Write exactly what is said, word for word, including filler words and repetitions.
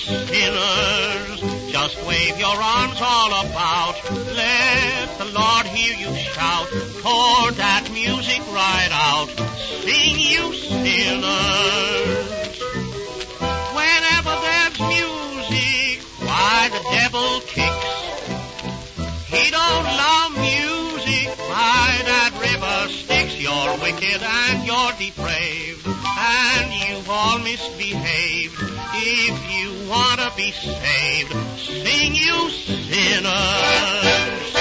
sinners, just wave your arms all about. Let the Lord hear you shout. Pour that music right out. Sing, you sinners. Whenever there's music, why the devil kicks. He don't love music, why that river sticks. You're wicked and you're depraved, and you've all misbehaved. If you want to be saved, sing, you sinners.